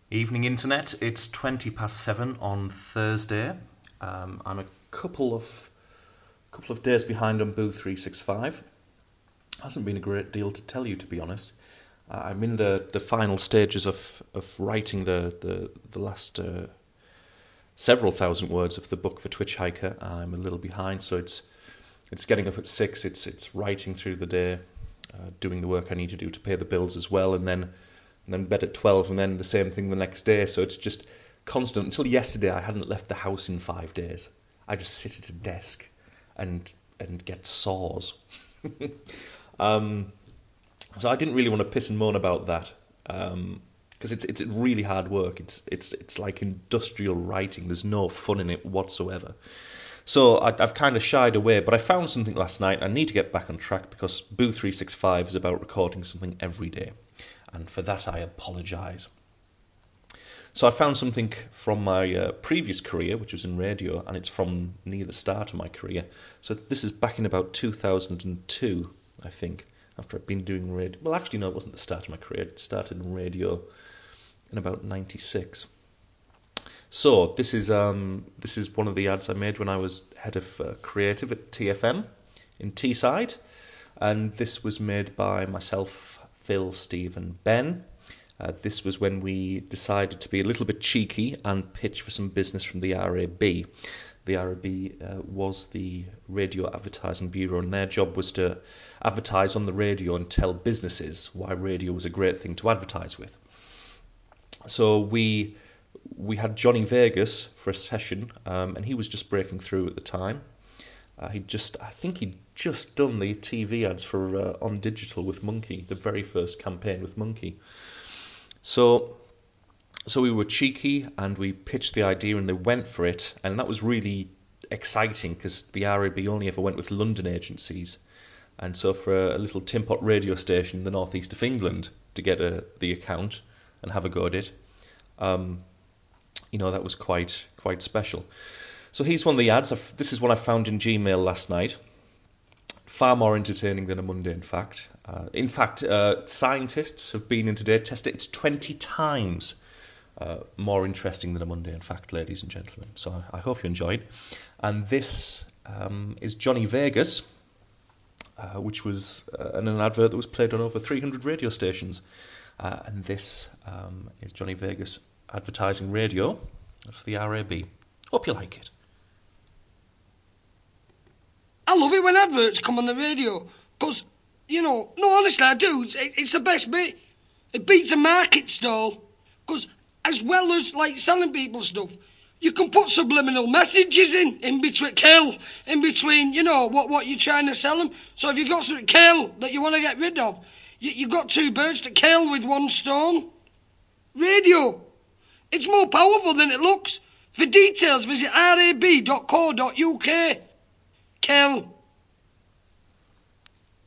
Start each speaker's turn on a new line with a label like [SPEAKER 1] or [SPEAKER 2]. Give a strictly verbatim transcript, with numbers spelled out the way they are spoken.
[SPEAKER 1] Evening Internet, it's twenty past seven on Thursday. Um, I'm a couple of couple of days behind on Boo three sixty-five. Hasn't been a great deal to tell you, to be honest. Uh, I'm in the, the final stages of, of writing the, the, the last uh, several thousand words of the book for Twitch Hiker. I'm a little behind, so it's it's getting up at six, it's it's writing through the day, uh, doing the work I need to do to pay the bills as well, and then and then bed at twelve, and then the same thing the next day. So it's just constant. Until yesterday, I hadn't left the house in five days. I just sit at a desk and and get sores. um, so I didn't really want to piss and moan about that, um, because it's it's really hard work. It's it's it's like industrial writing. There's no fun in it whatsoever. So I, I've kind of shied away, but I found something last night. I need to get back on track because Boo three sixty-five is about recording something every day. And for that I apologise. So I found something from my uh, previous career, which was in radio, and it's from near the start of my career. So this is back in about two thousand two, I think, after I'd been doing radio. Well, actually, no, it wasn't the start of my career. It started in radio in about ninety-six. So this is um, this is one of the ads I made when I was head of uh, creative at T F M in Teesside, and this was made by myself, Phil, Steve and Ben. Uh, this was when we decided to be a little bit cheeky and pitch for some business from the R A B. The R A B uh, was the Radio Advertising Bureau, and their job was to advertise on the radio and tell businesses why radio was a great thing to advertise with. So we we had Johnny Vegas for a session, um, and he was just breaking through at the time. Uh, he just, I think he'd just done the T V ads for uh, On Digital with Monkey, the very first campaign with Monkey. So, so we were cheeky and we pitched the idea and they went for it, and that was really exciting because the R A B only ever went with London agencies, and so for a, a little tin pot radio station in the northeast of England to get a, the account and have a go at it, um, you know, that was quite quite special. So here's one of the ads. I've, this is one I found in Gmail last night. Far more entertaining than a mundane fact. Uh, in fact, uh, scientists have been in today, tested it. It's twenty times uh, more interesting than a mundane fact, ladies and gentlemen. So I, I hope you enjoyed. And this um, is Johnny Vegas, uh, which was uh, in an advert that was played on over three hundred radio stations. Uh, and this um, is Johnny Vegas advertising radio for the R A B. Hope you like it.
[SPEAKER 2] I love it when adverts come on the radio, because, you know, no, honestly, I do. It's, it's the best bit. It beats a market stall, because as well as, like, selling people stuff, you can put subliminal messages in, in between, kill, in between, you know, what, what you're trying to sell them. So if you've got something kill that you want to get rid of, you, you've got two birds to kill with one stone. Radio. It's more powerful than it looks. For details, visit r a b dot co dot u k. Kill.